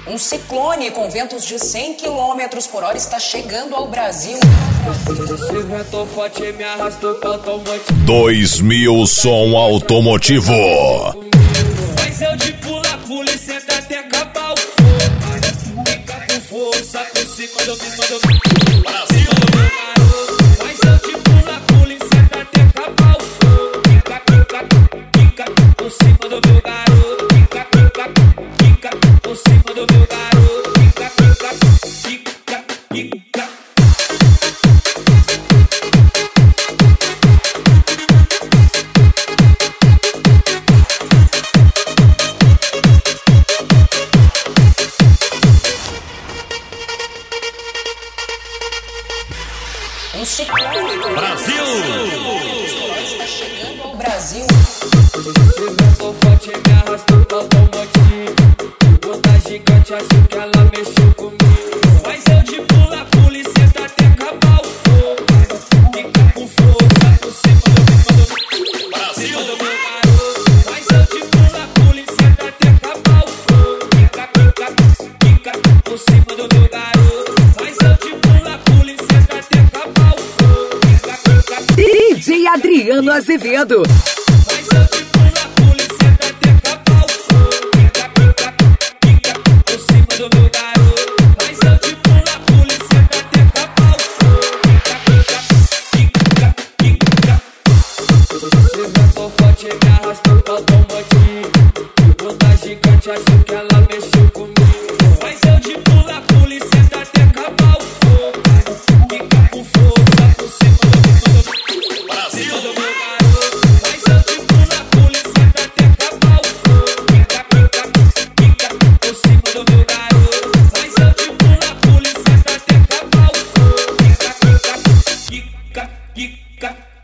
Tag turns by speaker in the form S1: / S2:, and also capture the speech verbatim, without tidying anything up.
S1: Um ciclone com ventos de cem quilômetros por hora está chegando ao Brasil.
S2: Esse vento forte me arrastou pro automotivo.
S3: dois mil som automotivo.
S2: Mas eu de pula, pula e senta até acabar o fogo. Fica com força, com si quando eu me mando. Brasil! Mas eu de pula, pula e senta até acabar o fogo. Fica, fica, fica por cima do meu garoto. Fica, fica, fica por cima do meu garoto. Fica, fica, fica, fica.
S1: Um ciclone com
S3: Brasil!
S1: está chegando ao Brasil.
S2: Esse vento forte me arrastou pro automotivo. Bota gigante, acho que ela mexeu comigo. Mas eu de pula, pula e senta até acabar o fogo. Fica com força por cima do meu Brasil do meu garoto. Mas eu de pula, pula e senta até acabar o fogo. Fica, fica, fica por cima do meu garoto. Mas eu de pula, pula e senta até acabar o fogo. Fica, fica,
S4: D J Adriano Azevedo.
S2: mas eu de pula, pula e senta até acabar o fogo. Fica, fica, fica por cima do meu garoto. Mas eu de pula, pula e senta até acabar o fogo. Fica, fica, fica, fica. Esse vento forte me arrastou pro automotivo. Bota gigante, acho que ela mexeu comigo. Mas eu de pula, pula e senta até acabar o fogo. Fica com força por cima do meu Brasil do meu garoto. Mas eu de pula, pula e senta até acabar o fogo. Fica, fica, fica por cima do meu garoto. Mas eu de pula, pula e senta até acabar o fogo. Fica, fica, fica, fica.